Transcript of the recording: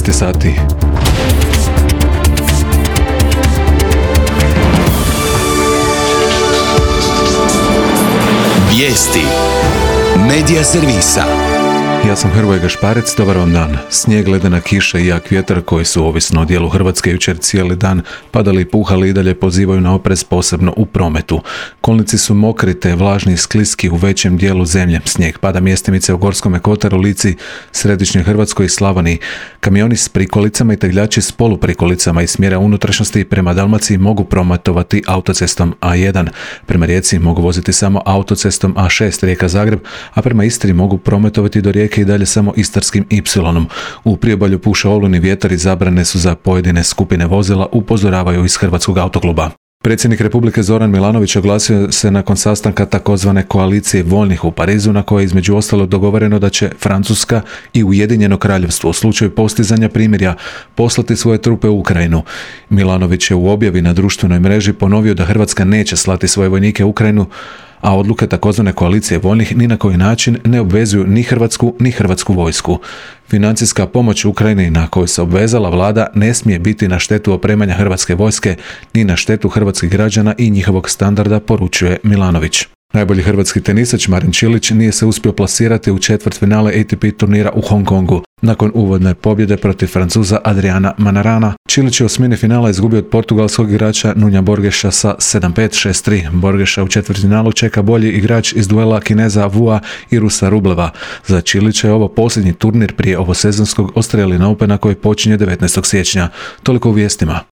13 sati. Vijesti Medija servisa. Ja sam Hrvoje Gašparec, dobar vam dan. Snijeg, ledena kiša i jak vjetar koji su ovisno o dijelu Hrvatske jučer cijeli dan padali i puhali i dalje pozivaju na oprez, posebno u prometu. Kolnici su mokri te vlažni i skliski u većem dijelu zemlje. Snijeg pada mjestimice u Gorskome kotaru, Lici, Središnjoj Hrvatskoj i Slavoniji. Kamioni s prikolicama i tegljači s poluprikolicama iz smjera unutrašnjosti prema Dalmaciji mogu prometovati autocestom A1. Prema Rijeci mogu voziti samo autocestom A6 Rijeka-Zagreb, a prema Istri mogu prometovati do Rijeke i dalje samo istarskim Y. U priobalju puše olujni vjetar i zabrane su za pojedine skupine vozila, upozoravaju iz Hrvatskog autokluba. Predsjednik Republike Zoran Milanović oglasio se nakon sastanka takozvane koalicije voljnih u Parizu, na kojoj je između ostalog dogovoreno da će Francuska i Ujedinjeno Kraljevstvo u slučaju postizanja primirja poslati svoje trupe u Ukrajinu. Milanović je u objavi na društvenoj mreži ponovio da Hrvatska neće slati svoje vojnike u Ukrajinu, a odluke takozvane koalicije voljnih ni na koji način ne obvezuju ni Hrvatsku ni hrvatsku vojsku. Financijska pomoć Ukrajini na koju se obvezala vlada ne smije biti na štetu opremanja hrvatske vojske ni na štetu hrvatskih građana i njihovog standarda, poručuje Milanović. Najbolji hrvatski tenisač Marin Čilić nije se uspio plasirati u četvrtfinale ATP turnira u Hong Kongu. Nakon uvodne pobjede protiv Francuza Adriana Manarana, Čilić je u osmini finala izgubio od portugalskog igrača Nunja Borgeša sa 7-5, 6-3. Borgeša u četvrtfinalu čeka bolji igrač iz duela Kineza Vua i Rusa Rubleva. Za Čilića je ovo posljednji turnir prije ovosezonskog Australian Opena koji počinje 19. siječnja. Toliko u vijestima.